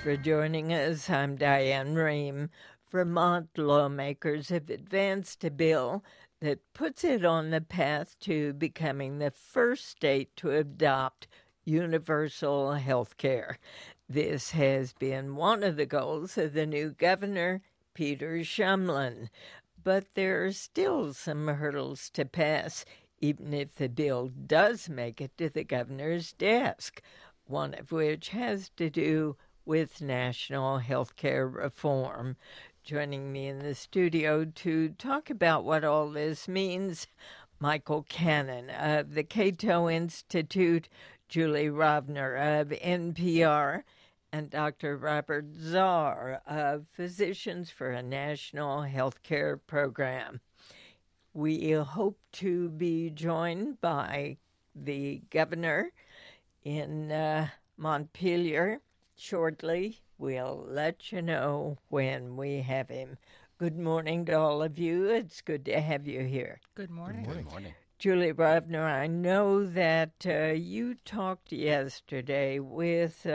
for joining us. I'm Diane Rehm. Vermont lawmakers have advanced a bill that puts it on the path to becoming the first state to adopt universal health care. This has been one of the goals of the new governor, Peter Shumlin. But there are still some hurdles to pass, even if the bill does make it to the governor's desk, one of which has to do with national health care reform. Joining me in the studio to talk about what all this means, Michael Cannon of the Cato Institute, Julie Rovner of NPR, and Dr. Robert Zarr of Physicians for a National Health Care Program. We hope to be joined by the governor in Montpelier shortly. We'll let you know when we have him. Good morning to all of you. It's good to have you here. Good morning. Good morning. Julie Rovner, I know that you talked yesterday with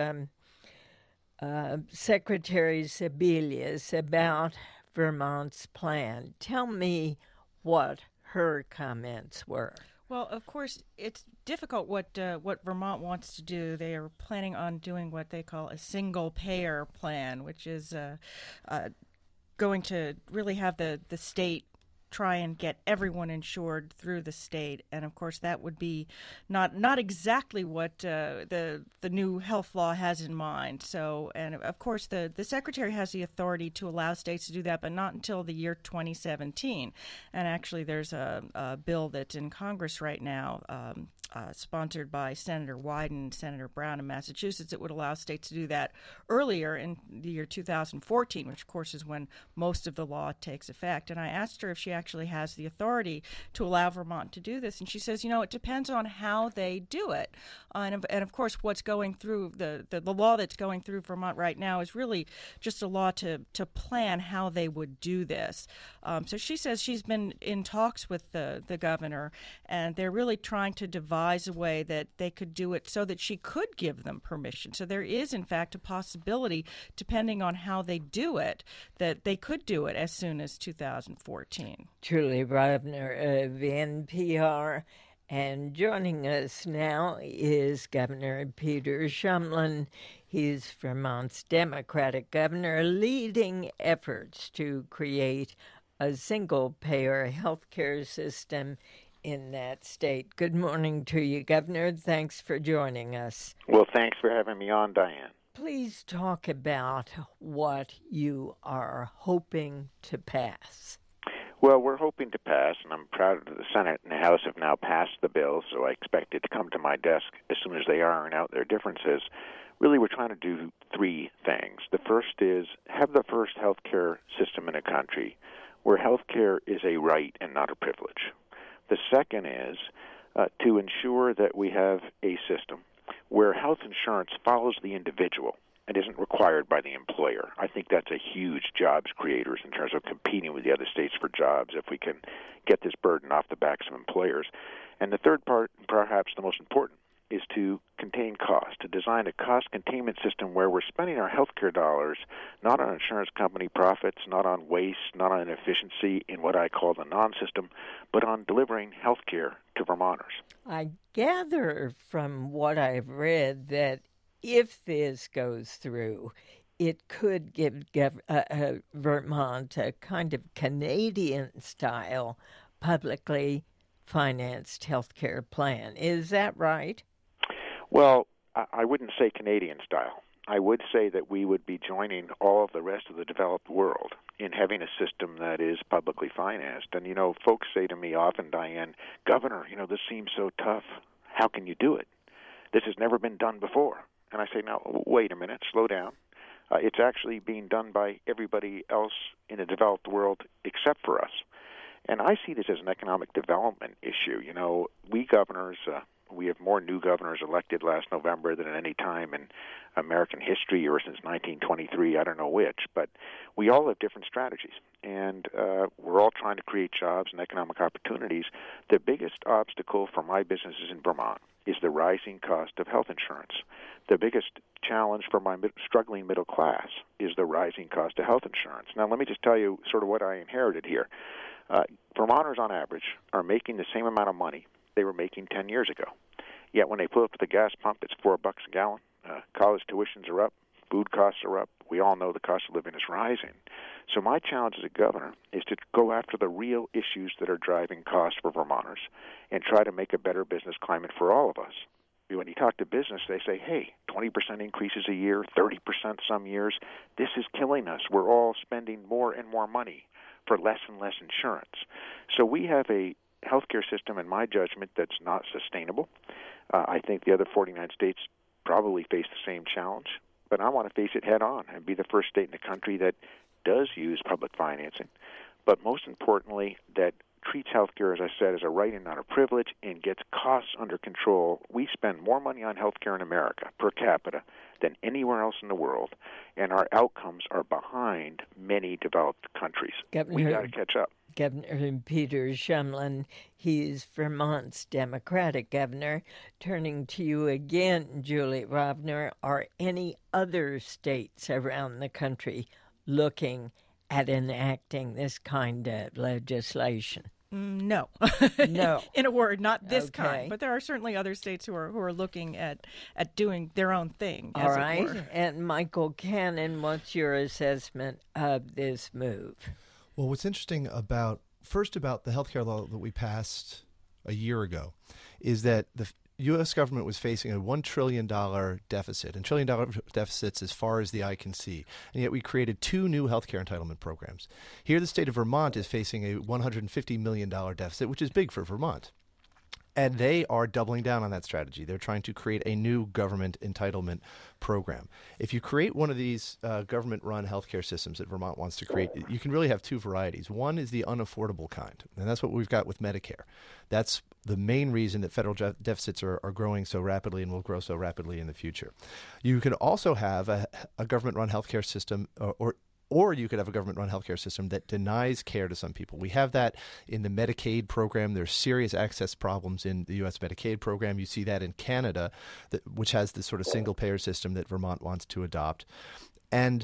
Secretary Sebelius about Vermont's plan. Tell me what her comments were. Well, of course, it's difficult what Vermont wants to do. They are planning on doing what they call a single-payer plan, which is going to really have the state try and get everyone insured through the state, and of course that would be not exactly what the new health law has in mind. So, and of course the secretary has the authority to allow states to do that, but not until the year 2017. And actually, there's a bill that's in Congress right now, sponsored by Senator Wyden and Senator Brown in Massachusetts, that would allow states to do that earlier in the year 2014, which of course is when most of the law takes effect. And I asked her if she actually has the authority to allow Vermont to do this, and she says, it depends on how they do it. And of course, what's going through the law that's going through Vermont right now is really just a law to plan how they would do this. So she says she's been in talks with the governor, and they're really trying to devise a way that they could do it so that she could give them permission. So there is, in fact, a possibility, depending on how they do it, that they could do it as soon as 2014. Julie Rovner of NPR. And joining us now is Governor Peter Shumlin. He's Vermont's Democratic governor, leading efforts to create a single-payer health care system in that state. Good morning to you, Governor. Thanks for joining us. Well, thanks for having me on, Diane. Please talk about what you are hoping to pass. Well, we're hoping to pass, and I'm proud that the Senate and the House have now passed the bill, so I expect it to come to my desk as soon as they iron out their differences. Really, we're trying to do three things. The first is have the first health care system in a country where health care is a right and not a privilege. The second is to ensure that we have a system where health insurance follows the individual and isn't required by the employer. I think that's a huge jobs creator in terms of competing with the other states for jobs if we can get this burden off the backs of employers. And the third part, perhaps the most important, is to contain cost, to design a cost containment system where we're spending our healthcare dollars not on insurance company profits, not on waste, not on efficiency in what I call the non-system, but on delivering healthcare to Vermonters. I gather from what I've read that if this goes through, it could give Vermont a kind of Canadian-style publicly financed health care plan. Is that right? Well, I wouldn't say Canadian style. I would say that we would be joining all of the rest of the developed world in having a system that is publicly financed. And, folks say to me often, Diane, Governor, this seems so tough. How can you do it? This has never been done before. And I say, now, wait a minute, slow down. It's actually being done by everybody else in the developed world except for us. And I see this as an economic development issue. We governors We have more new governors elected last November than at any time in American history or since 1923, I don't know which. But we all have different strategies, and we're all trying to create jobs and economic opportunities. The biggest obstacle for my businesses in Vermont is the rising cost of health insurance. The biggest challenge for my struggling middle class is the rising cost of health insurance. Now, let me just tell you sort of what I inherited here. Vermonters, on average, are making the same amount of money they were making 10 years ago. Yet when they pull up at the gas pump, it's $4 a gallon. College tuitions are up. Food costs are up. We all know the cost of living is rising. So my challenge as a governor is to go after the real issues that are driving costs for Vermonters and try to make a better business climate for all of us. When you talk to business, they say, hey, 20% increases a year, 30% some years. This is killing us. We're all spending more and more money for less and less insurance. So we have a healthcare system, in my judgment, that's not sustainable. I think the other 49 states probably face the same challenge, but I want to face it head on and be the first state in the country that does use public financing, but most importantly, that treats healthcare, as I said, as a right and not a privilege and gets costs under control. We spend more money on healthcare in America per capita than anywhere else in the world, and our outcomes are behind many developed countries. We got to catch up. Governor Peter Shumlin, he's Vermont's Democratic governor. Turning to you again, Julie Rovner, are any other states around the country looking at enacting this kind of legislation? No. No. In a word, not this kind. But there are certainly other states who are looking at doing their own thing. All right. And Michael Cannon, what's your assessment of this move? Well, what's interesting about the healthcare law that we passed a year ago is that the U.S. government was facing a $1 trillion deficit, and $1 trillion deficits as far as the eye can see. And yet we created 2 new healthcare entitlement programs. Here, the state of Vermont is facing a $150 million deficit, which is big for Vermont. And they are doubling down on that strategy. They're trying to create a new government entitlement program. If you create one of these government-run healthcare systems that Vermont wants to create, you can really have 2 varieties. One is the unaffordable kind, and that's what we've got with Medicare. That's the main reason that federal deficits are growing so rapidly and will grow so rapidly in the future. You could also have a government-run healthcare system, or you could have a government-run healthcare system that denies care to some people. We have that in the Medicaid program. There's serious access problems in the U.S. Medicaid program. You see that in Canada, which has this sort of single-payer system that Vermont wants to adopt. And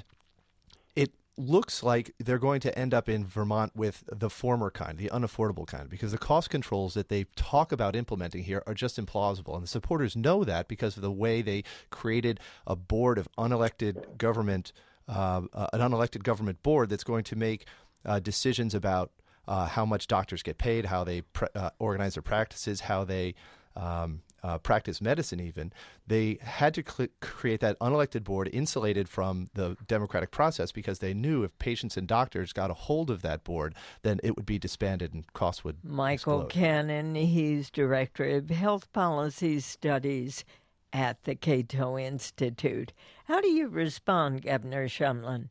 it looks like they're going to end up in Vermont with the former kind, the unaffordable kind, because the cost controls that they talk about implementing here are just implausible. And the supporters know that because of the way they created a board of unelected government an unelected government board that's going to make decisions about how much doctors get paid, how they organize their practices, how they practice medicine even. They had to create that unelected board insulated from the democratic process because they knew if patients and doctors got a hold of that board, then it would be disbanded and costs would Michael explode. Cannon, he's Director of Health Policy Studies at the Cato Institute. How do you respond, Governor Shumlin?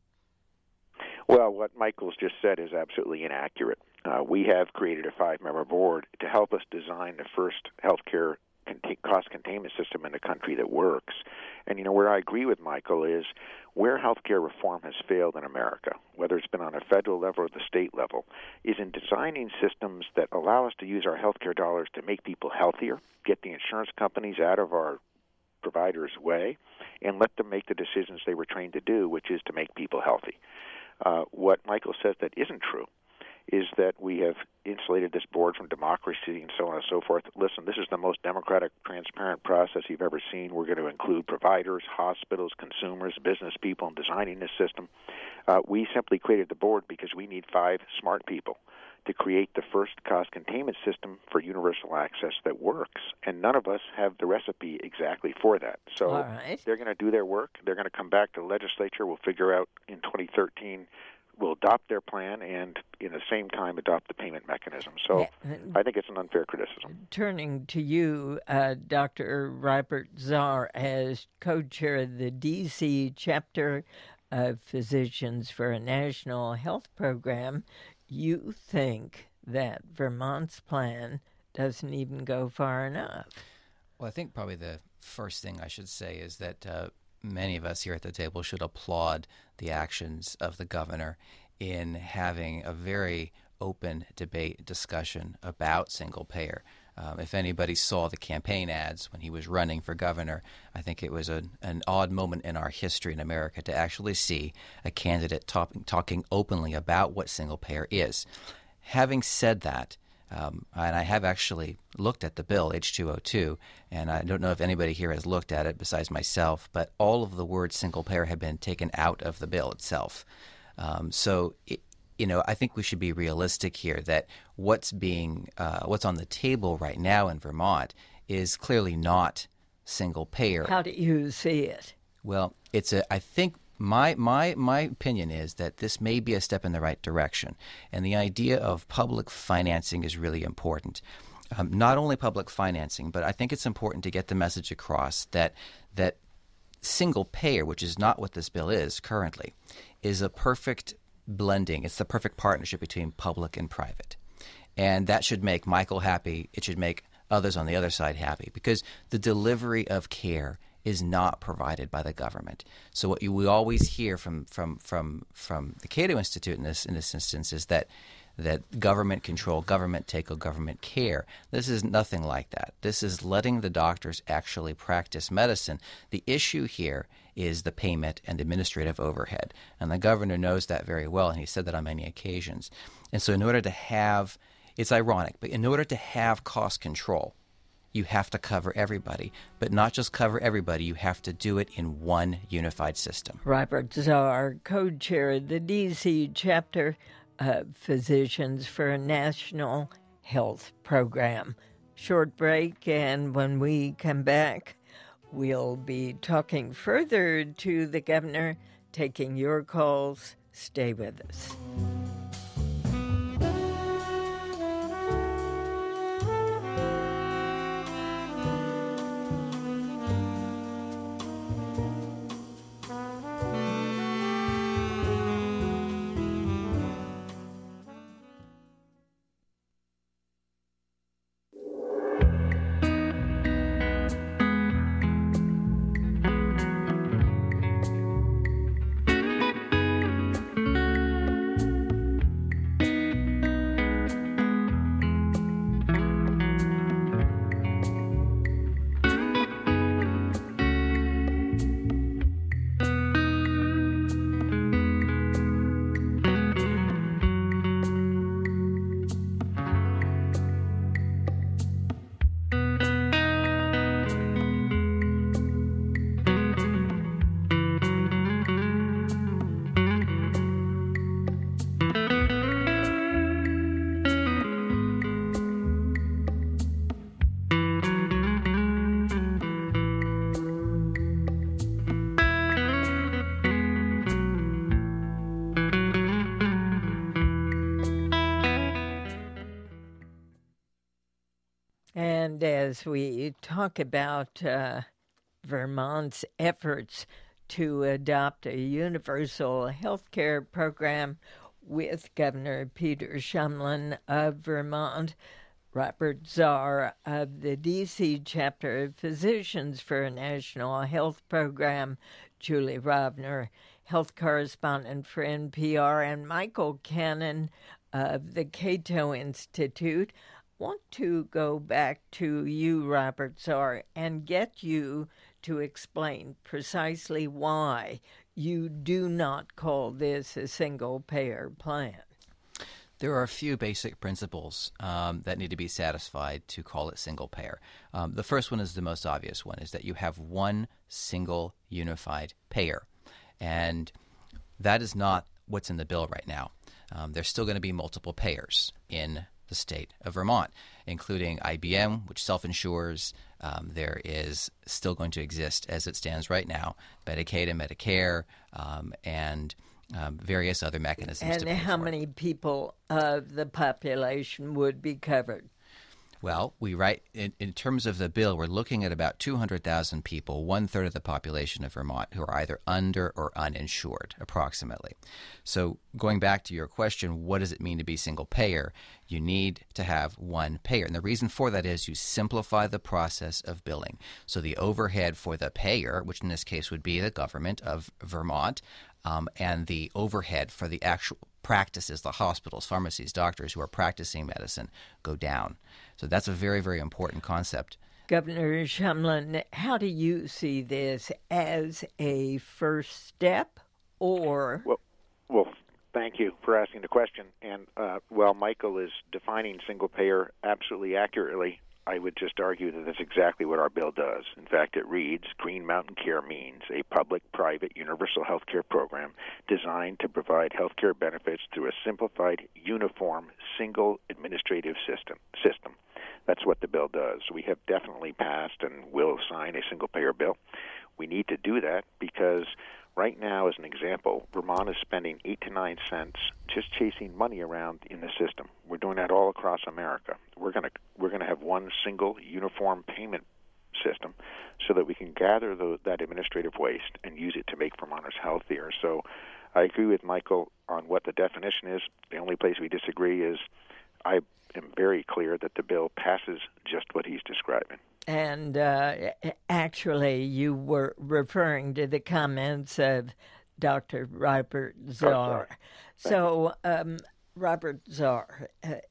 Well, what Michael's just said is absolutely inaccurate. We have created a 5-member board to help us design the first healthcare cost containment system in the country that works. And, where I agree with Michael is where healthcare reform has failed in America, whether it's been on a federal level or the state level, is in designing systems that allow us to use our healthcare dollars to make people healthier, get the insurance companies out of our providers' way, and let them make the decisions they were trained to do, which is to make people healthy. What Michael says that isn't true is that we have insulated this board from democracy and so on and so forth. Listen, this is the most democratic, transparent process you've ever seen. We're going to include providers, hospitals, consumers, business people in designing this system. We simply created the board because we need 5 smart people to create the first cost containment system for universal access that works. And none of us have the recipe exactly for that. So They're going to do their work. They're going to come back to the legislature. We'll figure out in 2013, we'll adopt their plan and in the same time adopt the payment mechanism. So I think it's an unfair criticism. Turning to you, Dr. Robert Zarr, as co-chair of the D.C. chapter of Physicians for a National Health Program, you think that Vermont's plan doesn't even go far enough? Well, I think probably the first thing I should say is that many of us here at the table should applaud the actions of the governor in having a very open debate discussion about single payer. If anybody saw the campaign ads when he was running for governor, I think it was an odd moment in our history in America to actually see a candidate talking openly about what single payer is. Having said that, and I have actually looked at the bill, H202, and I don't know if anybody here has looked at it besides myself, but all of the words single payer have been taken out of the bill itself. I think we should be realistic here that what's on the table right now in Vermont is clearly not single payer. How do you see it? Well, I think my opinion is that this may be a step in the right direction, and the idea of public financing is really important. Not only public financing, but I think it's important to get the message across that single payer, which is not what this bill is currently, is a perfect blending. It's the perfect partnership between public and private. And that should make Michael happy. It should make others on the other side happy, because the delivery of care is not provided by the government. So what we always hear from the Cato Institute in this instance is that government control, government take, government care. This is nothing like that. This is letting the doctors actually practice medicine. The issue here is the payment and administrative overhead. And the governor knows that very well, and he said that on many occasions. And so in order to have, it's ironic, but in order to have cost control, you have to cover everybody. But not just cover everybody, you have to do it in one unified system. Robert Zarr, co-chair of the D.C. chapter of Physicians for a National Health Program. Short break, and when we come back, we'll be talking further to the governor, taking your calls. Stay with us. And as we talk about Vermont's efforts to adopt a universal health care program with Governor Peter Shumlin of Vermont, Robert Zarr of the D.C. chapter of Physicians for a National Health Program, Julie Rovner, health correspondent for NPR, and Michael Cannon of the Cato Institute. Want to go back to you, Robert Zarr, and get you to explain precisely why you do not call this a single-payer plan. There are a few basic principles that need to be satisfied to call it single-payer. The first one is the most obvious one, is that you have one single unified payer. And that is not what's in the bill right now. There's still going to be multiple payers in the state of Vermont, including IBM, which self-insures. There is still going to exist, as it stands right now, Medicaid and Medicare, and various other mechanisms. And how many people of the population would be covered? Well, we write in terms of the bill, we're looking at about 200,000 people, 1/3 of the population of Vermont, who are either under or uninsured, approximately. So going back to your question, what does it mean to be single payer? You need to have one payer. And the reason for that is you simplify the process of billing. So the overhead for the payer, which in this case would be the government of Vermont, and the overhead for the actual practices, the hospitals, pharmacies, doctors who are practicing medicine, go down. So that's a very, very important concept. Governor Shumlin, how do you see this as a first step or? Well, thank you for asking the question. And while Michael is defining single payer absolutely accurately, I would just argue that that's exactly what our bill does. In fact, it reads, Green Mountain Care means a public-private universal health care program designed to provide health care benefits through a simplified, uniform, single administrative system. That's what the bill does. We have definitely passed and will sign a single-payer bill. We need to do that because right now, as an example, Vermont is spending 8 to 9 cents just chasing money around in the system. We're doing that all across America. We're going to have one single uniform payment system so that we can gather that administrative waste and use it to make Vermonters healthier. So I agree with Michael on what the definition is. The only place we disagree is I am very clear that the bill passes just what he's describing. And actually, you were referring to the comments of Dr. Robert Zarr. So, Robert Zarr,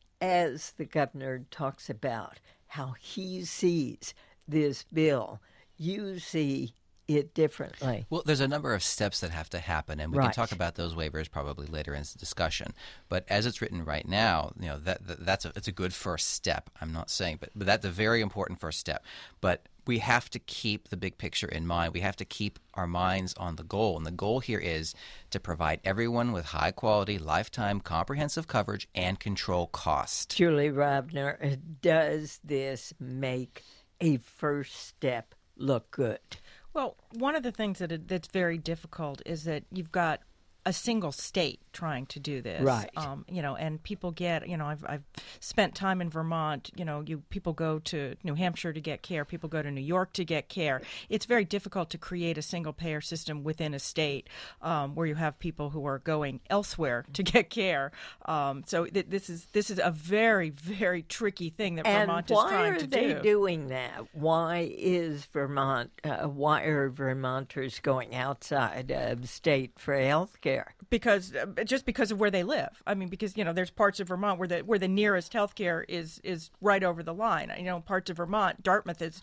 as the governor talks about how he sees this bill, you see it differently. Well, there's a number of steps that have to happen, and we can talk about those waivers probably later in the discussion. But as it's written right now, it's a good first step. I'm not saying, but that's a very important first step. But we have to keep the big picture in mind. We have to keep our minds on the goal, and the goal here is to provide everyone with high-quality, lifetime, comprehensive coverage and control cost. Julie Ravner, does this make a first step look good? Well, one of the things that's very difficult is that you've got a single state trying to do this, right? And people get, I've spent time in Vermont. People go to New Hampshire to get care. People go to New York to get care. It's very difficult to create a single payer system within a state where you have people who are going elsewhere to get care. So this is a very, very tricky thing that Vermont is trying to do. Why are they doing that? Why is Vermont? Why are Vermonters going outside of state for health care? Because of where they live. I mean, because there's parts of Vermont where the nearest healthcare is right over the line. Parts of Vermont, Dartmouth is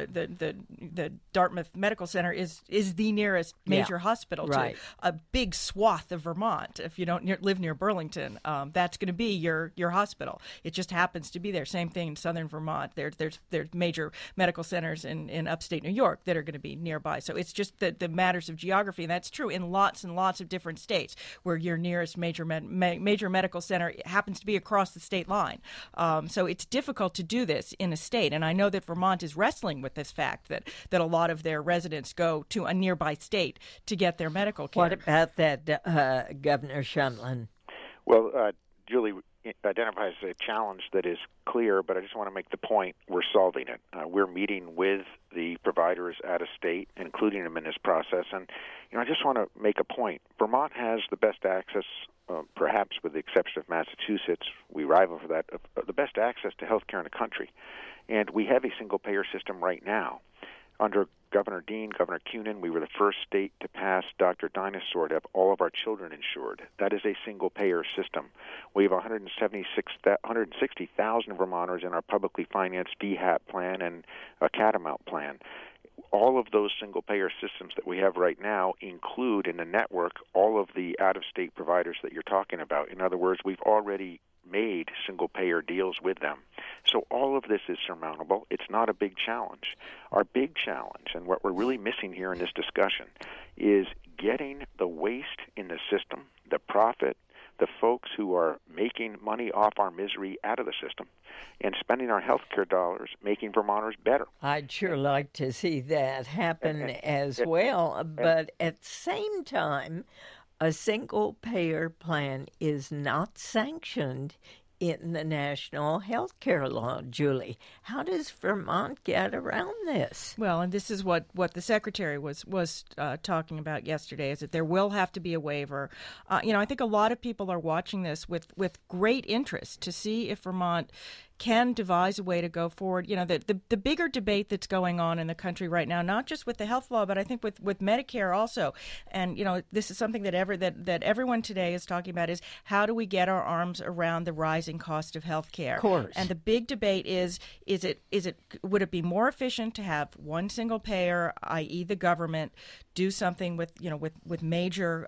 the Dartmouth Medical Center is the nearest major hospital to a big swath of Vermont. If you don't live near Burlington, that's going to be your hospital. It just happens to be there. Same thing in southern Vermont. There's major medical centers in upstate New York that are going to be nearby. So it's just the matters of geography, and that's true in lots and lots of different states where your nearest major medical center happens to be across the state line. So it's difficult to do this in a state. And I know that Vermont is wrestling with this fact that a lot of their residents go to a nearby state to get their medical care. What about that, Governor Shumlin? Well, Julie identifies a challenge that is clear, but I just want to make the point we're solving it. We're meeting with the providers out of state, including them in this process. And, I just want to make a point. Vermont has the best access, perhaps with the exception of Massachusetts, we rival for that, the best access to health care in the country. And we have a single-payer system right now. Under Governor Dean, Governor Kunin, we were the first state to pass Dr. Dinosaur to have all of our children insured. That is a single-payer system. We have 160,000 Vermonters in our publicly financed VHAP plan and a Catamount plan. All of those single-payer systems that we have right now include in the network all of the out-of-state providers that you're talking about. In other words, we've already made single-payer deals with them. So all of this is surmountable. It's not a big challenge. Our big challenge, and what we're really missing here in this discussion, is getting the waste in the system, the profit, the folks who are making money off our misery out of the system, and spending our health care dollars making Vermonters better. I'd sure like to see that happen as well, but at the same time, a single-payer plan is not sanctioned in the national health care law, Julie. How does Vermont get around this? Well, and this is what the secretary was talking about yesterday, is that there will have to be a waiver. I think a lot of people are watching this with great interest to see if Vermont can devise a way to go forward. The bigger debate that's going on in the country right now, not just with the health law, but I think with Medicare also. And, this is something that everyone today is talking about, is how do we get our arms around the rising cost of health care? Of course. And the big debate would it be more efficient to have one single payer, i.e. the government, do something with major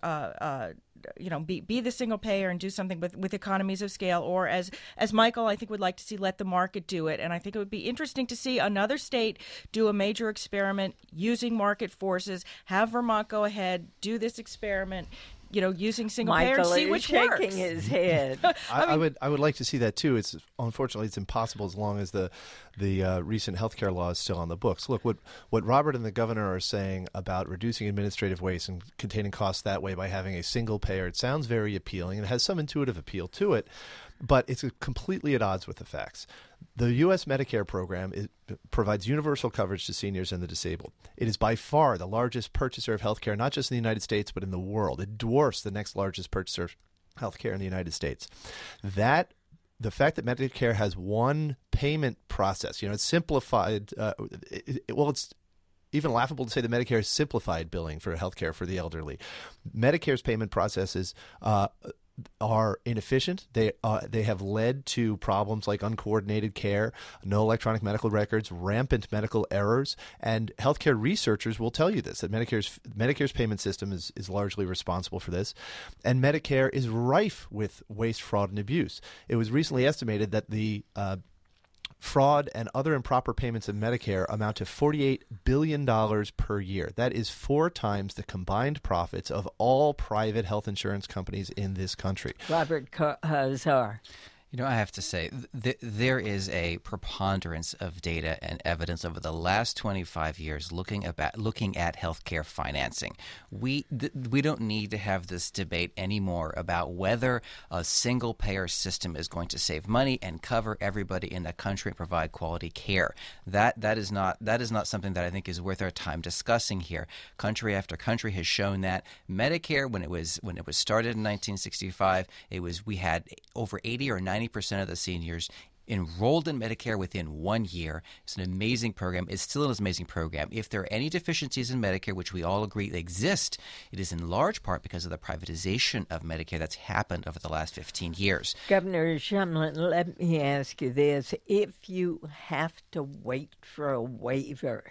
be the single payer and do something with economies of scale, or as Michael, I think, would like to see, let the market do it. And I think it would be interesting to see another state do a major experiment using market forces, have Vermont go ahead, do this experiment, using single payer and see which works. Michael is shaking his head. I would like to see that too. Unfortunately it's impossible as long as the recent healthcare law is still on the books. Look, what Robert and the governor are saying about reducing administrative waste and containing costs that way by having a single payer, it sounds very appealing and it has some intuitive appeal to it, but it's completely at odds with the facts. The U.S. Medicare program provides universal coverage to seniors and the disabled. It is by far the largest purchaser of health care, not just in the United States, but in the world. It dwarfs the next largest purchaser of health care in the United States. The fact that Medicare has one payment process, it's simplified. It's even laughable to say that Medicare has simplified billing for health care for the elderly. Medicare's payment processes are inefficient. They have led to problems like uncoordinated care, no electronic medical records, rampant medical errors, and healthcare researchers will tell you this, that Medicare's payment system is largely responsible for this, and Medicare is rife with waste, fraud, and abuse. It was recently estimated that the fraud and other improper payments in Medicare amount to $48 billion per year. That is 4 times the combined profits of all private health insurance companies in this country. Robert Czar. I have to say, there is a preponderance of data and evidence over the last 25 years looking at healthcare financing. We don't need to have this debate anymore about whether a single-payer system is going to save money and cover everybody in the country and provide quality care. That is not something that I think is worth our time discussing here. Country after country has shown that Medicare, when it was started in 1965, we had over 80 or 90% of the seniors enrolled in Medicare within 1 year. It's an amazing program. It's still an amazing program. If there are any deficiencies in Medicare, which we all agree exist, it is in large part because of the privatization of Medicare that's happened over the last 15 years. Governor Shumlin, let me ask you this. If you have to wait for a waiver,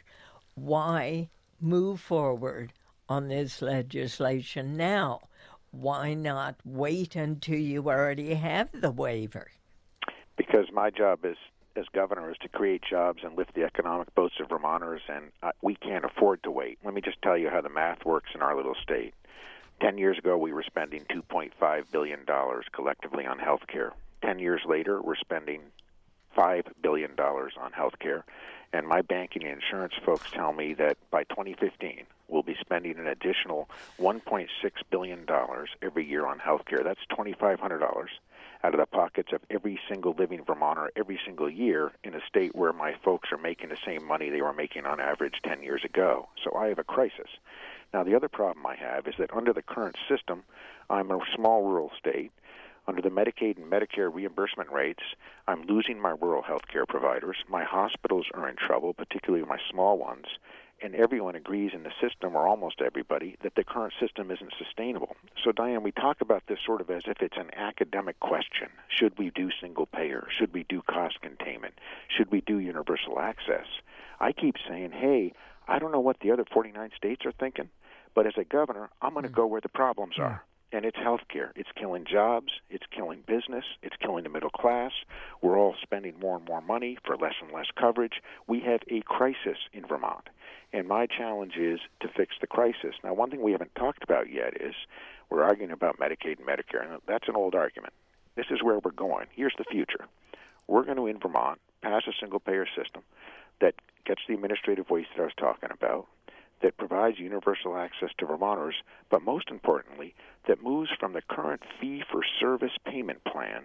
why move forward on this legislation now? Why not wait until you already have the waiver? Because my job as governor is to create jobs and lift the economic boats of Vermonters, and we can't afford to wait. Let me just tell you how the math works in our little state. 10 years ago, we were spending $2.5 billion collectively on health care. 10 years later, we're spending $5 billion on health care. And my banking and insurance folks tell me that by 2015, we'll be spending an additional $1.6 billion every year on health care. That's $2,500 out of the pockets of every single living Vermonter every single year in a state where my folks are making the same money they were making on average 10 years ago. So I have a crisis. Now, the other problem I have is that under the current system, I'm a small rural state. Under the Medicaid and Medicare reimbursement rates, I'm losing my rural health care providers. My hospitals are in trouble, particularly my small ones. And everyone agrees in the system, or almost everybody, that the current system isn't sustainable. So, Diane, we talk about this sort of as if it's an academic question. Should we do single payer? Should we do cost containment? Should we do universal access? I keep saying, hey, I don't know what the other 49 states are thinking, but as a governor, I'm going to go where the problems are. And it's healthcare. It's killing jobs. It's killing business. It's killing the middle class. We're all spending more and more money for less and less coverage. We have a crisis in Vermont. And my challenge is to fix the crisis. Now, one thing we haven't talked about yet is we're arguing about Medicaid and Medicare. And that's an old argument. This is where we're going. Here's the future. We're going to, in Vermont, pass a single-payer system that gets the administrative waste that I was talking about, that provides universal access to Vermonters, but most importantly, that moves from the current fee-for-service payment plan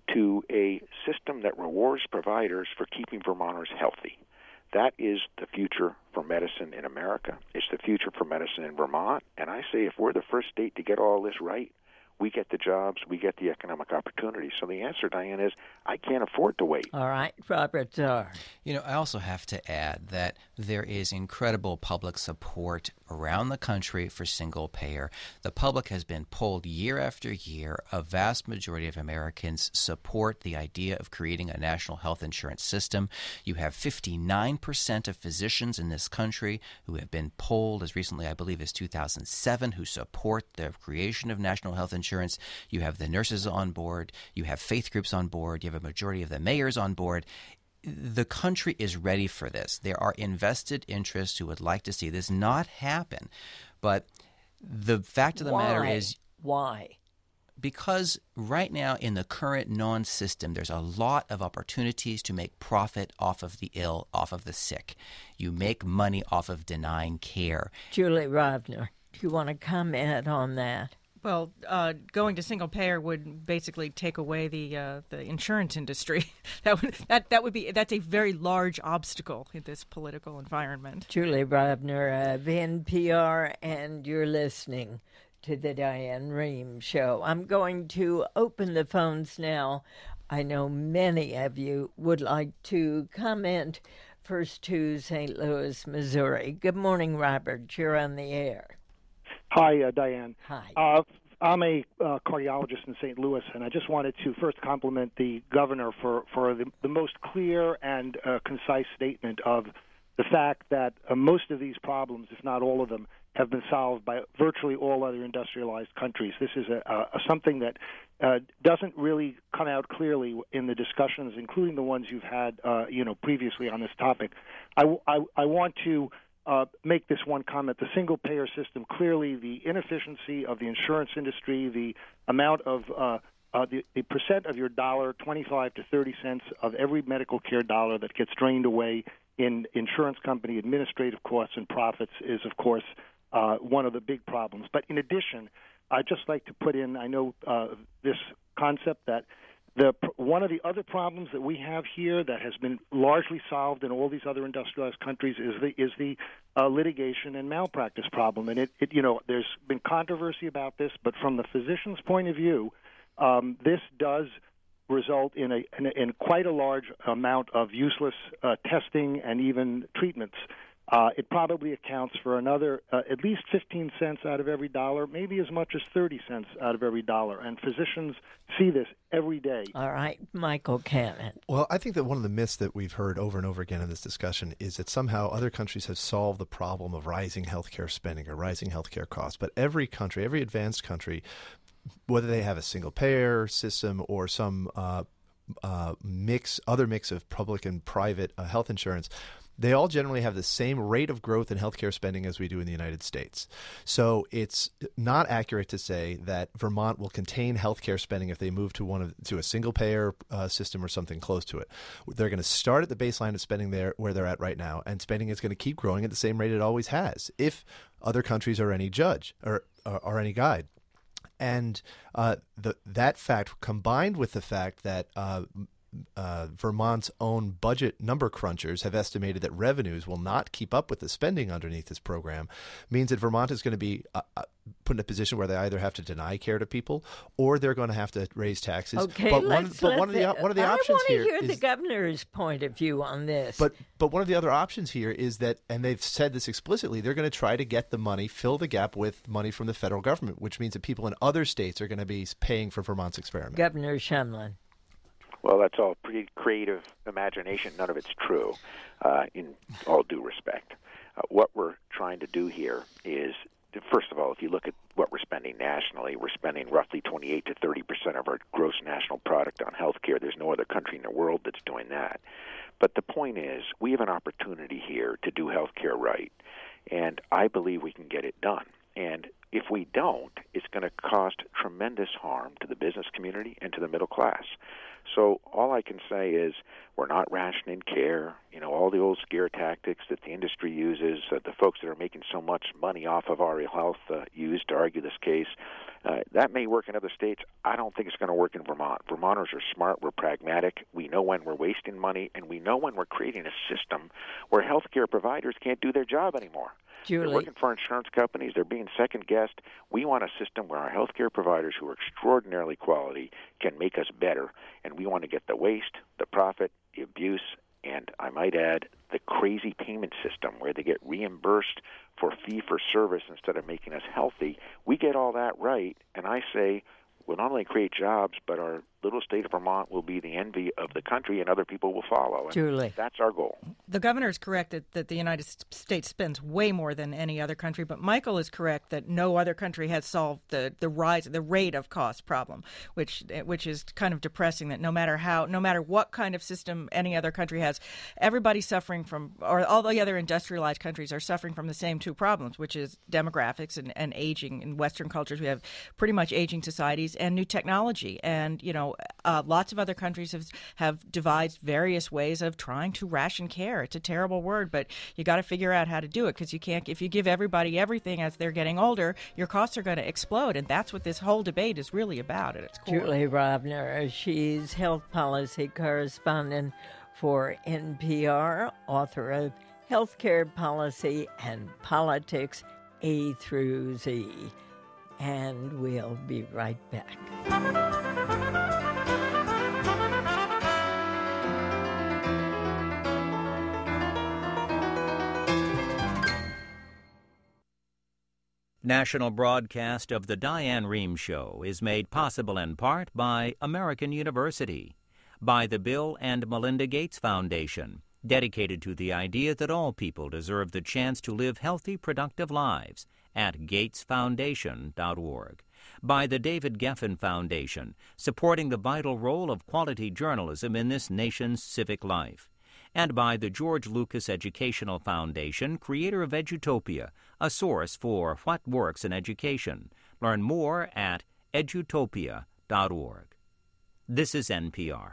to a system that rewards providers for keeping Vermonters healthy. That is the future for medicine in America. It's the future for medicine in Vermont. And I say if we're the first state to get all this right, we get the jobs, we get the economic opportunities. So the answer, Diane, is I can't afford to wait. All right, Robert Zarr. I also have to add that there is incredible public support around the country for single payer. The public has been polled year after year. A vast majority of Americans support the idea of creating a national health insurance system. You have 59% of physicians in this country who have been polled as recently, I believe, as 2007, who support the creation of national health insurance. You have the nurses on board. You have faith groups on board. You have a majority of the mayors on board. The country is ready for this. There are invested interests who would like to see this not happen. But the fact of the matter is... Why? Because right now in the current non-system, there's a lot of opportunities to make profit off of the ill, off of the sick. You make money off of denying care. Julie Rovner, do you want to comment on that? Well, going to single payer would basically take away the insurance industry. That's a very large obstacle in this political environment. Julie Rovner of NPR, and you're listening to the Diane Rehm Show. I'm going to open the phones now. I know many of you would like to comment. First to St. Louis, Missouri. Good morning, Robert. You're on the air. Hi, Diane. Hi. I'm a cardiologist in St. Louis, and I just wanted to first compliment the governor for the most clear and concise statement of the fact that most of these problems, if not all of them, have been solved by virtually all other industrialized countries. This is something that doesn't really come out clearly in the discussions, including the ones you've had previously on this topic. I want to make this one comment. The single-payer system, clearly the inefficiency of the insurance industry, the amount of the percent of your dollar, 25 to 30 cents of every medical care dollar that gets drained away in insurance company administrative costs and profits is, of course, one of the big problems. But in addition, I'd just like to put in, I know this concept that one of the other problems that we have here that has been largely solved in all these other industrialized countries is the litigation and malpractice problem. And there's been controversy about this, but from the physician's point of view, this does result in quite a large amount of useless testing and even treatments. It probably accounts for another at least 15 cents out of every dollar, maybe as much as 30 cents out of every dollar. And physicians see this every day. All right, Michael Cannon. Well, I think that one of the myths that we've heard over and over again in this discussion is that somehow other countries have solved the problem of rising healthcare spending or rising healthcare costs. But every country, every advanced country, whether they have a single-payer system or some other mix of public and private health insurance, they all generally have the same rate of growth in healthcare spending as we do in the United States. So it's not accurate to say that Vermont will contain healthcare spending if they move to a single-payer system or something close to it. They're going to start at the baseline of spending there where they're at right now, and spending is going to keep growing at the same rate it always has, if other countries are any judge or are any guide. And that fact, combined with the fact that Vermont's own budget number crunchers have estimated that revenues will not keep up with the spending underneath this program, means that Vermont is going to be put in a position where they either have to deny care to people or they're going to have to raise taxes. Okay, one of the options here I want to hear the governor's point of view on this. But one of the other options here is that, and they've said this explicitly, they're going to try to get the money, fill the gap with money from the federal government, which means that people in other states are going to be paying for Vermont's experiment. Governor Shumlin. Well, that's all pretty creative imagination. None of it's true, in all due respect. What we're trying to do here is, first of all, if you look at what we're spending nationally, we're spending roughly 28 to 30% of our gross national product on health care. There's no other country in the world that's doing that. But the point is, we have an opportunity here to do health care right, and I believe we can get it done. And if we don't, it's going to cause tremendous harm to the business community and to the middle class. So all I can say is we're not rationing care. You know, all the old scare tactics that the industry uses, the folks that are making so much money off of our health use to argue this case, that may work in other states. I don't think it's going to work in Vermont. Vermonters are smart. We're pragmatic. We know when we're wasting money, and we know when we're creating a system where healthcare providers can't do their job anymore. Julie. They're working for insurance companies. They're being second-guessed. We want a system where our healthcare providers, who are extraordinarily quality, can make us better. And we want to get the waste, the profit, the abuse, and I might add, the crazy payment system where they get reimbursed for fee-for-service instead of making us healthy. We get all that right, and I say we'll not only create jobs, but our little state of Vermont will be the envy of the country, and other people will follow. And Julie. that's our goal. The governor is correct that the United States spends way more than any other country, but Michael is correct that no other country has solved the rate of cost problem, which is kind of depressing. That no matter what kind of system any other country has, everybody's suffering from, or all the other industrialized countries are suffering from the same two problems, which is demographics and aging. In Western cultures, we have pretty much aging societies and new technology, and lots of other countries have devised various ways of trying to ration care. It's a terrible word, but you got to figure out how to do it, because you can't. If you give everybody everything as they're getting older, your costs are going to explode, and that's what this whole debate is really about at its core. Julie Rovner, she's health policy correspondent for NPR, author of Healthcare Policy and Politics A through Z. And we'll be right back. National broadcast of The Diane Rehm Show is made possible in part by American University, by the Bill and Melinda Gates Foundation, dedicated to the idea that all people deserve the chance to live healthy, productive lives, at gatesfoundation.org, by the David Geffen Foundation, supporting the vital role of quality journalism in this nation's civic life, and by the George Lucas Educational Foundation, creator of Edutopia, a source for what works in education. Learn more at edutopia.org. This is NPR.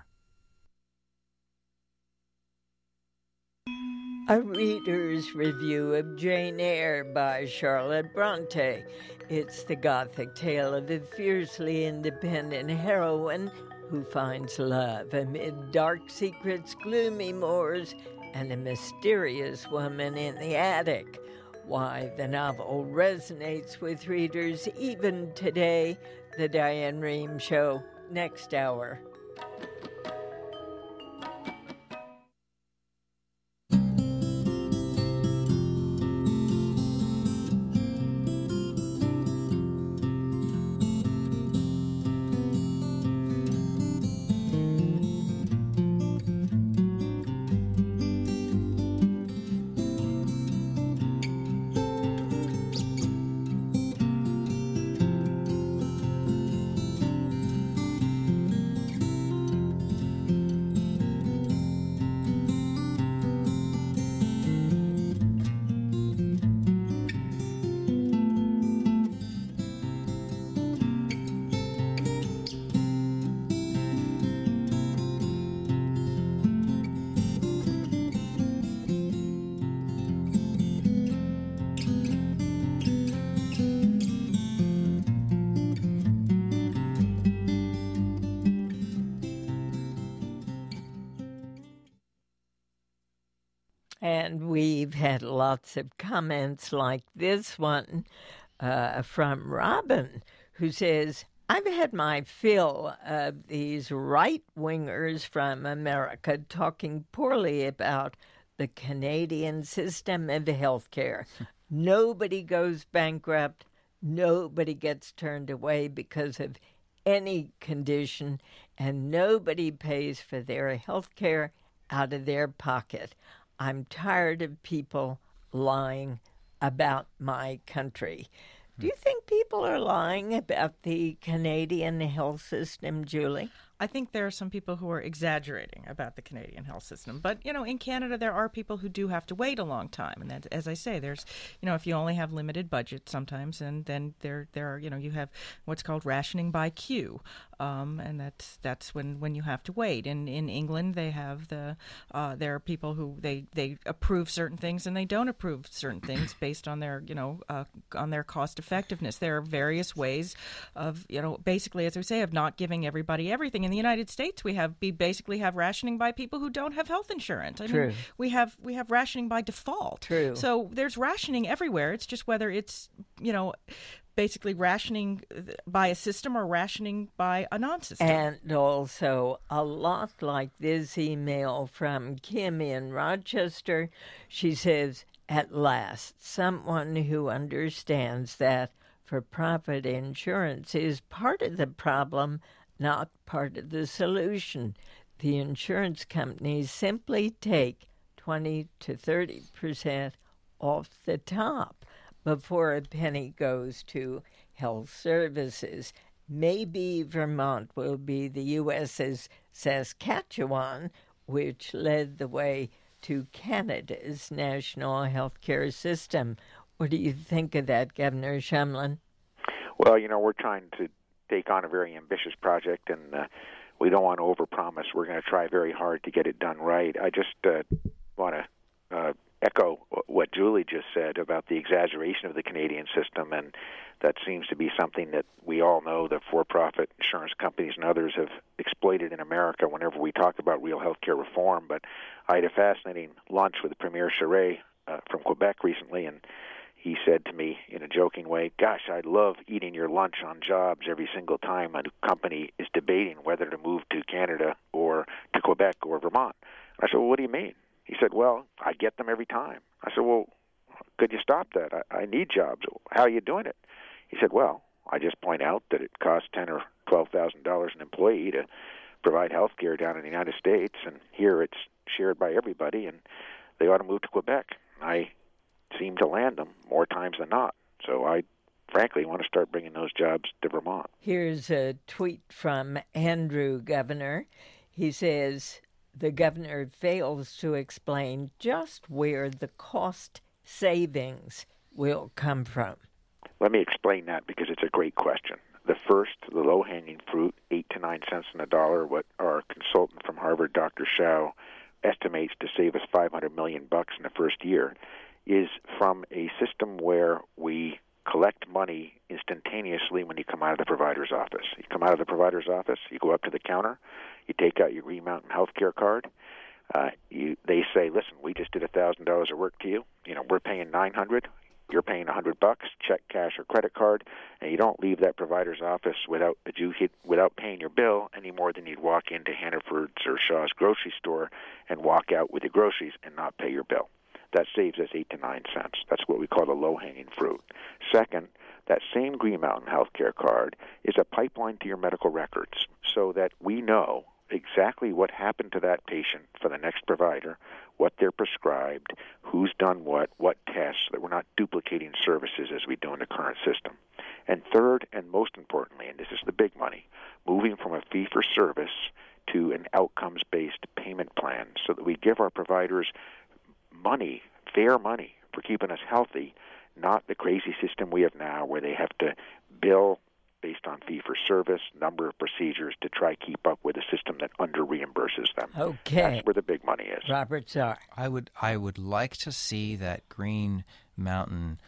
A reader's review of Jane Eyre by Charlotte Bronte. It's the Gothic tale of a fiercely independent heroine who finds love amid dark secrets, gloomy moors, and a mysterious woman in the attic. Why the novel resonates with readers even today. The Diane Rehm Show, next hour. And we've had lots of comments like this one from Robin, who says, I've had my fill of these right-wingers from America talking poorly about the Canadian system of healthcare. Nobody goes bankrupt. Nobody gets turned away because of any condition, and nobody pays for their health care out of their pocket. I'm tired of people lying about my country. Do you think people are lying about the Canadian health system, Julie? I think there are some people who are exaggerating about the Canadian health system. But, in Canada, there are people who do have to wait a long time. And that, as I say, there's, if you only have limited budget sometimes, and then there are, you have what's called rationing by queue. And that's when you have to wait. In England, they have there are people who they approve certain things and they don't approve certain things based on their, on their cost effectiveness. There are various ways of, basically, as we say, of not giving everybody everything. In the United States, we basically have rationing by people who don't have health insurance. I mean, we have rationing by default. True. So there's rationing everywhere. It's just whether it's, basically rationing by a system or rationing by a non-system. And also, a lot like this email from Kim in Rochester, she says, at last, someone who understands that for-profit insurance is part of the problem, not part of the solution. The insurance companies simply take 20 to 30% off the top before a penny goes to health services. Maybe Vermont will be the U.S.'s Saskatchewan, which led the way to Canada's national health care system. What do you think of that, Governor Shumlin? Well, we're trying to take on a very ambitious project, and we don't want to overpromise. We're going to try very hard to get it done right. I just want to echo what Julie just said about the exaggeration of the Canadian system, and that seems to be something that we all know the for-profit insurance companies and others have exploited in America whenever we talk about real healthcare reform. But I had a fascinating lunch with Premier Charest from Quebec recently, and he said to me in a joking way, "Gosh, I love eating your lunch on jobs every single time a company is debating whether to move to Canada or to Quebec or Vermont." I said, "Well, what do you mean?" He said, "Well, I get them every time." I said, "Well, could you stop that? I need jobs. How are you doing it?" He said, "Well, I just point out that it costs $10,000 or $12,000 an employee to provide health care down in the United States, and here it's shared by everybody, and they ought to move to Quebec." I seem to land them more times than not. So I frankly want to start bringing those jobs to Vermont. Here's a tweet from Andrew, Governor. He says, the governor fails to explain just where the cost savings will come from. Let me explain that because it's a great question. The low-hanging fruit, 8 to 9 cents on the dollar, what our consultant from Harvard, Dr. Shao, estimates to save us $500 million in the first year, is from a system where we collect money instantaneously when you come out of the provider's office. You come out of the provider's office, you go up to the counter, you take out your Green Mountain healthcare card. They say, "Listen, we just did $1,000 of work to you. We're paying $900. You're paying $100, check, cash, or credit card, and you don't leave that provider's office without paying your bill any more than you'd walk into Hannaford's or Shaw's grocery store and walk out with your groceries and not pay your bill. That saves us 8 to 9 cents. That's what we call the low-hanging fruit. Second, that same Green Mountain healthcare card is a pipeline to your medical records so that we know exactly what happened to that patient for the next provider, what they're prescribed, who's done what tests, so that we're not duplicating services as we do in the current system. And third, and most importantly, and this is the big money, moving from a fee-for-service to an outcomes-based payment plan so that we give our providers money, fair money, for keeping us healthy, not the crazy system we have now where they have to bill based on fee-for-service, number of procedures to try to keep up with a system that under-reimburses them. Okay. That's where the big money is. Robert Czar. I would like to see that Green Mountain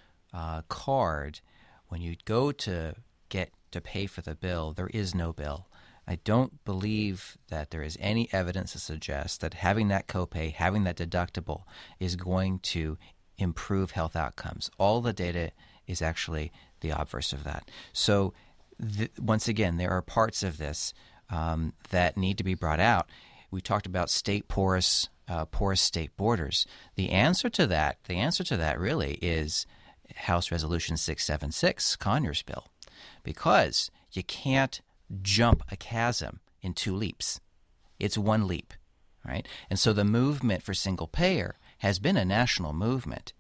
card. When you go to get to pay for the bill, there is no bill. I don't believe that there is any evidence to suggest that having that copay, having that deductible, is going to improve health outcomes. All the data is actually the obverse of that. So once again, there are parts of this that need to be brought out. We talked about porous state borders. The answer to that really is House Resolution 676, Conyers bill, because you can't jump a chasm in 2 leaps. It's 1 leap, right? And so the movement for single payer has been a national movement.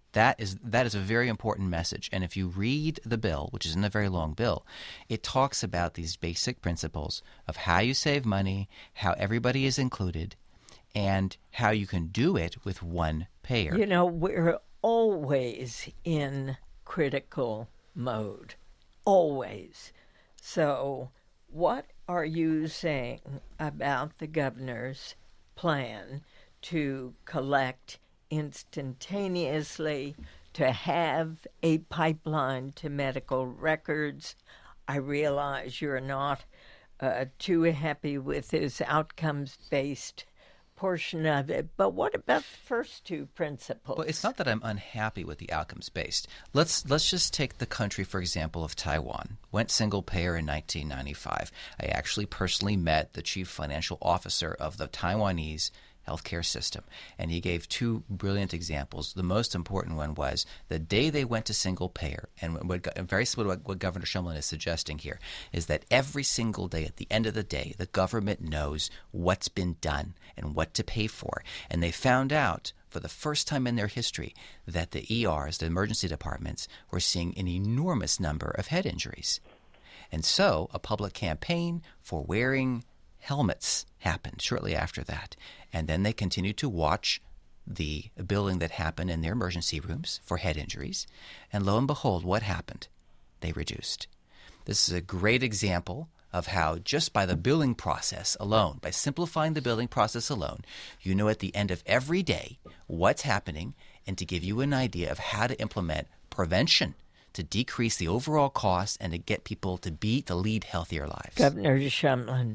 That is a very important message. And if you read the bill, which isn't a very long bill, it talks about these basic principles of how you save money, how everybody is included, and how you can do it with one payer. You know, we're always in critical mode. Always. So what are you saying about the governor's plan to collect instantaneously, to have a pipeline to medical records? I realize you're not too happy with this outcomes-based portion of it, but what about the first two principles? Well, it's not that I'm unhappy with the outcomes-based. Let's just take the country, for example, of Taiwan. Went single-payer in 1995. I actually personally met the chief financial officer of the Taiwanese healthcare system, and he gave two brilliant examples. The most important one was the day they went to single payer, and very similar to what Governor Shumlin is suggesting here, is that every single day, at the end of the day, the government knows what's been done and what to pay for. And they found out for the first time in their history that the ERs, the emergency departments, were seeing an enormous number of head injuries. And so a public campaign for wearing helmets happened shortly after that. And then they continued to watch the billing that happened in their emergency rooms for head injuries. And lo and behold, what happened? They reduced. This is a great example of how just by the billing process alone, by simplifying the billing process alone, you know at the end of every day what's happening, and to give you an idea of how to implement prevention to decrease the overall cost and to get people to lead healthier lives. Governor Shumlin.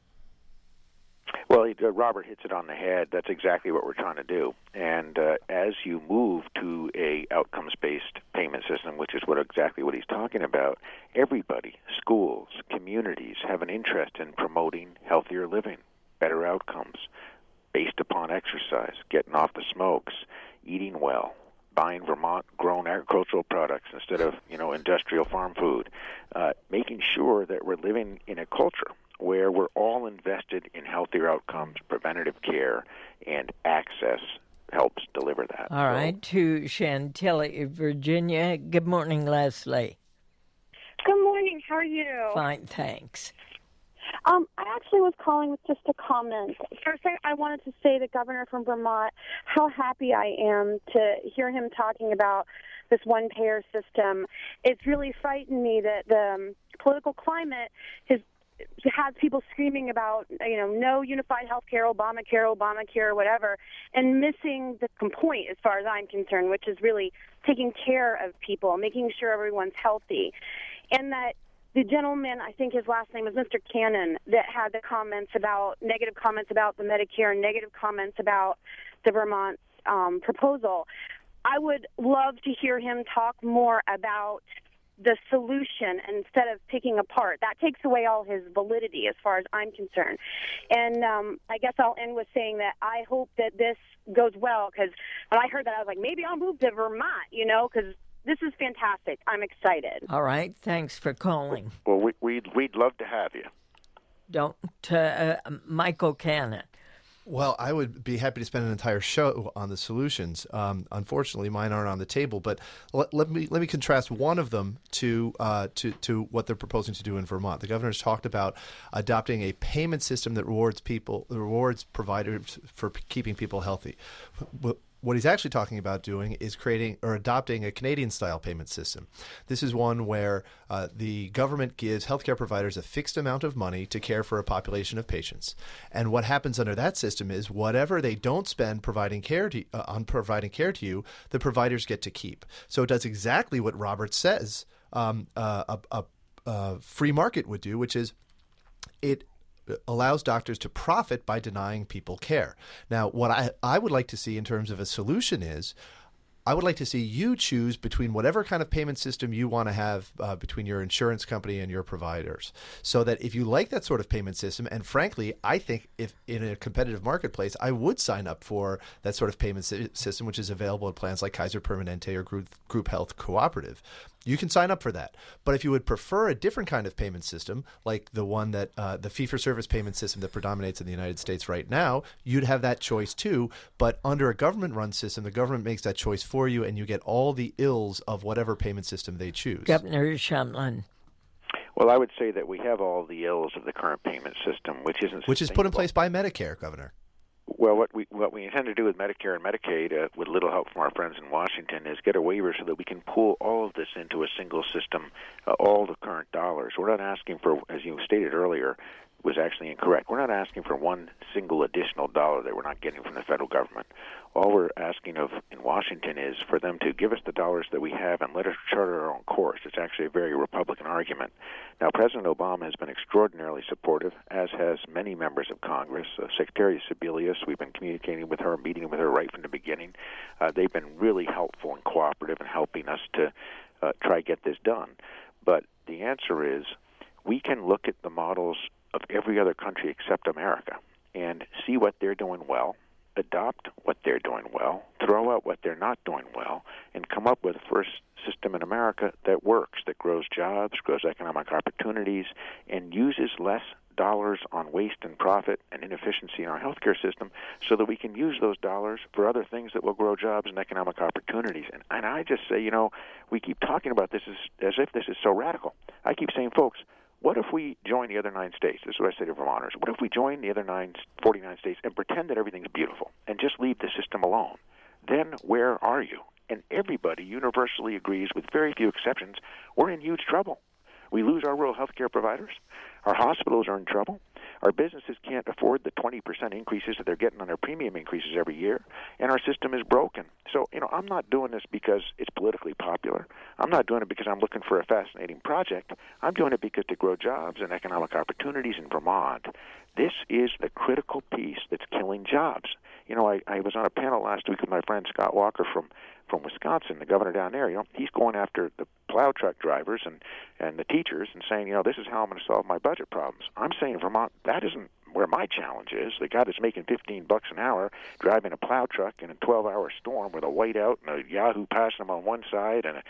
Well, Robert hits it on the head. That's exactly what we're trying to do. And as you move to a outcomes-based payment system, which is exactly what he's talking about, everybody, schools, communities, have an interest in promoting healthier living, better outcomes, based upon exercise, getting off the smokes, eating well, buying Vermont-grown agricultural products instead of, industrial farm food, making sure that we're living in a culture where we're all invested in healthier outcomes, preventative care, and access helps deliver that. All right, to Chantilly, Virginia. Good morning, Leslie. Good morning. How are you? Fine, thanks. I actually was calling with just a comment. First, I wanted to say to Governor from Vermont how happy I am to hear him talking about this one-payer system. It's really frightened me that the political climate has people screaming about, no unified health care, Obamacare, whatever, and missing the point as far as I'm concerned, which is really taking care of people, making sure everyone's healthy. And that the gentleman, I think his last name is Mr. Cannon, that had the negative comments about the Medicare and negative comments about the Vermont proposal. I would love to hear him talk more about the solution instead of picking apart. That takes away all his validity as far as I'm concerned. And I guess I'll end with saying that I hope that this goes well, because when I heard that, I was like, maybe I'll move to Vermont, because this is fantastic. I'm excited. All right. Thanks for calling. Well, we'd love to have you. Michael Cannon. Well, I would be happy to spend an entire show on the solutions. Unfortunately, mine aren't on the table. But let me contrast one of them to what they're proposing to do in Vermont. The governor's talked about adopting a payment system that rewards providers for keeping people healthy. What he's actually talking about doing is creating or adopting a Canadian-style payment system. This is one where the government gives healthcare providers a fixed amount of money to care for a population of patients. And what happens under that system is whatever they don't spend providing care to you, the providers get to keep. So it does exactly what Robert says a free market would do, which is it allows doctors to profit by denying people care. Now, what I would like to see in terms of a solution is I would like to see you choose between whatever kind of payment system you want to have between your insurance company and your providers, so that if you like that sort of payment system, and frankly, I think if in a competitive marketplace, I would sign up for that sort of payment system, which is available at plans like Kaiser Permanente or Group Health Cooperative. You can sign up for that. But if you would prefer a different kind of payment system, like the one that the fee-for-service payment system that predominates in the United States right now, you'd have that choice too. But under a government-run system, the government makes that choice for you, and you get all the ills of whatever payment system they choose. Governor Shumlin. Well, I would say that we have all the ills of the current payment system, which is put in place by Medicare, Governor. Well, what we intend to do with Medicare and Medicaid, with little help from our friends in Washington, is get a waiver so that we can pool all of this into a single system, all the current dollars. We're not asking for, as you stated earlier, was actually incorrect. We're not asking for one single additional dollar that we're not getting from the federal government. All we're asking of in Washington is for them to give us the dollars that we have and let us chart our own course. It's actually a very Republican argument. Now, President Obama has been extraordinarily supportive, as has many members of Congress. Secretary Sebelius, we've been communicating with her, meeting with her right from the beginning. They've been really helpful and cooperative in helping us to try to get this done. But the answer is we can look at the models of every other country except America and see what they're doing well, adopt what they're doing well, throw out what they're not doing well, and come up with a first system in America that works, that grows jobs, grows economic opportunities, and uses less dollars on waste and profit and inefficiency in our healthcare system so that we can use those dollars for other things that will grow jobs and economic opportunities. And I just say, we keep talking about this as if this is so radical. I keep saying, folks, what if we join the other 9 states? This is what I say to Vermonters. What if we join the other 49 states and pretend that everything's beautiful and just leave the system alone? Then where are you? And everybody universally agrees, with very few exceptions, we're in huge trouble. We lose our rural health care providers. Our hospitals are in trouble. Our businesses can't afford the 20% increases that they're getting on their premium increases every year, and our system is broken. So, I'm not doing this because it's politically popular. I'm not doing it because I'm looking for a fascinating project. I'm doing it because to grow jobs and economic opportunities in Vermont, this is the critical piece that's killing jobs. I was on a panel last week with my friend Scott Walker from Wisconsin, the governor down there. He's going after the plow truck drivers and the teachers and saying, this is how I'm going to solve my budget problems. I'm saying in Vermont, that isn't where my challenge is. The guy that's making $15 an hour driving a plow truck in a 12-hour storm with a whiteout and a Yahoo passing him on one side and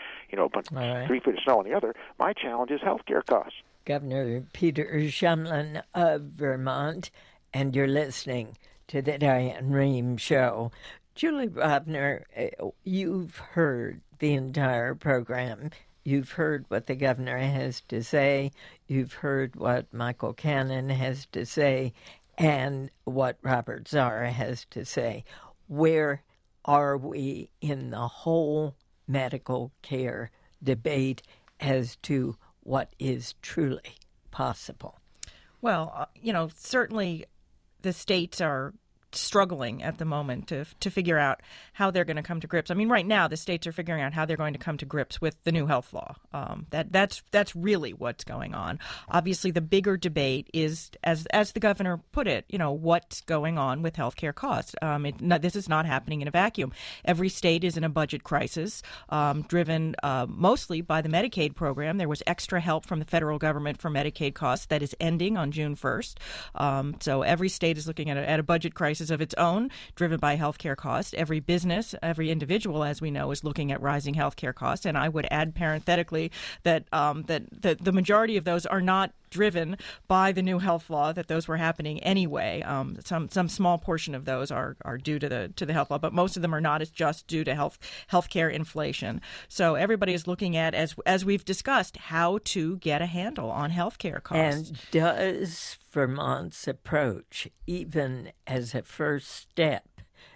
a 3 feet of snow on the other. My challenge is health care costs. Governor Peter Shumlin of Vermont, and you're listening to the Diane Rehm Show. Julie Robner, you've heard the entire program. You've heard what the governor has to say. You've heard what Michael Cannon has to say and what Robert Zara has to say. Where are we in the whole medical care debate as to what is truly possible? Well, certainly the states are struggling at the moment to figure out how they're going to come to grips. I mean, right now the states are figuring out how they're going to come to grips with the new health law. That's really what's going on. Obviously, the bigger debate is, as the governor put it, what's going on with healthcare costs. This is not happening in a vacuum. Every state is in a budget crisis, driven mostly by the Medicaid program. There was extra help from the federal government for Medicaid costs that is ending on June 1st. So every state is looking at a budget crisis of its own, driven by healthcare costs. Every business, every individual, as we know, is looking at rising healthcare costs. And I would add parenthetically that the majority of those are not driven by the new health law, that those were happening anyway. Some small portion of those are due to the health law, but most of them are not. It's just due to healthcare inflation. So everybody is looking at, as we've discussed, how to get a handle on healthcare costs. And does Vermont's approach, even as a first step,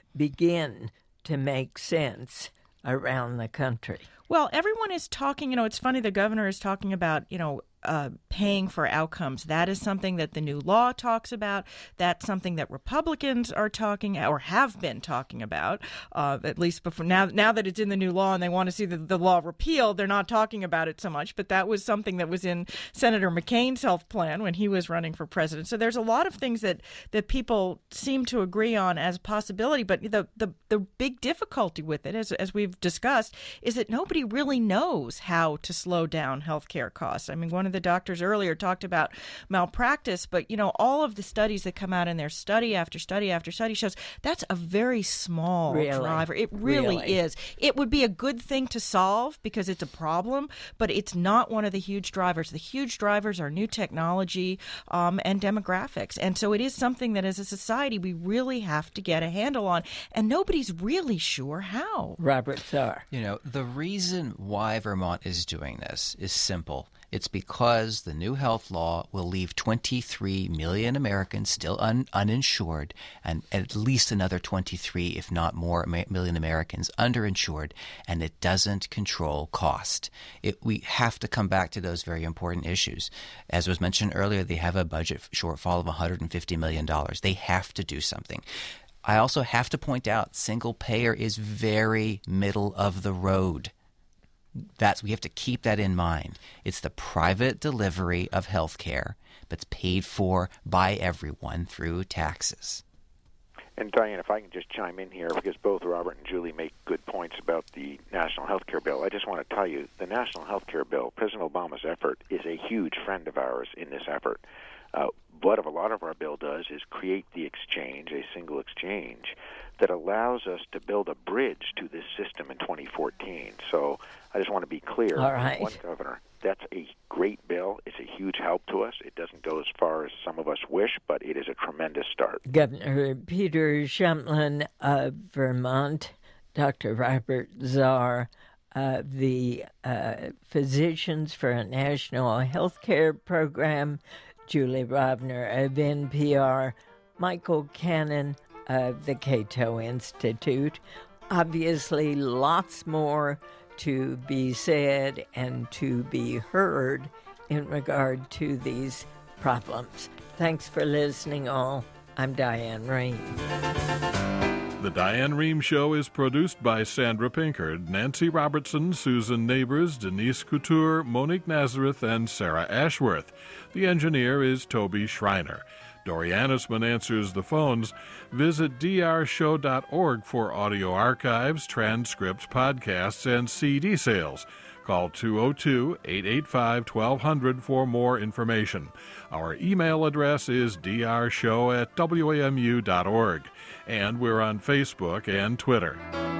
begin to make sense around the country? Well, everyone is talking, it's funny, the governor is talking about, paying for outcomes. That is something that the new law talks about. That's something that Republicans are talking or have been talking about, at least before now that it's in the new law and they want to see the law repealed, they're not talking about it so much. But that was something that was in Senator McCain's health plan when he was running for president. So there's a lot of things that people seem to agree on as a possibility. But the big difficulty with it, as we've discussed, is that nobody really knows how to slow down healthcare costs. I mean, one of the doctors earlier talked about malpractice, but, all of the studies that come out in there, study after study after study, shows that's a very small driver. It really is. It would be a good thing to solve because it's a problem, but it's not one of the huge drivers. The huge drivers are new technology and demographics. And so it is something that as a society we really have to get a handle on, and nobody's really sure how. Robert Zarr. The reason why Vermont is doing this is simple. It's because the new health law will leave 23 million Americans still uninsured, and at least another 23, if not more, million Americans underinsured, and it doesn't control cost. We have to come back to those very important issues. As was mentioned earlier, they have a budget shortfall of $150 million. They have to do something. I also have to point out single payer is very middle of the road. We have to keep that in mind. It's the private delivery of health care that's paid for by everyone through taxes. And Diane, if I can just chime in here, because both Robert and Julie make good points about the National Health Care Bill, I just want to tell you, the National Health Care Bill, President Obama's effort, is a huge friend of ours in this effort. What a lot of our bill does is create the exchange, a single exchange, that allows us to build a bridge to this system in 2014. So I just want to be clear. All right. One governor, that's a great bill. It's a huge help to us. It doesn't go as far as some of us wish, but it is a tremendous start. Governor Peter Shumlin of Vermont, Dr. Robert Zarr, the Physicians for a National Health Care Program, Julie Rovner of NPR, Michael Cannon of the Cato Institute. Obviously, lots more to be said and to be heard in regard to these problems. Thanks for listening, all. I'm Diane Rehm. The Diane Rehm Show is produced by Sandra Pinkard, Nancy Robertson, Susan Neighbors, Denise Couture, Monique Nazareth, and Sarah Ashworth. The engineer is Toby Schreiner. Dori Anisman answers the phones. Visit drshow.org for audio archives, transcripts, podcasts, and CD sales. Call 202-885-1200 for more information. Our email address is drshow@wamu.org. And we're on Facebook and Twitter.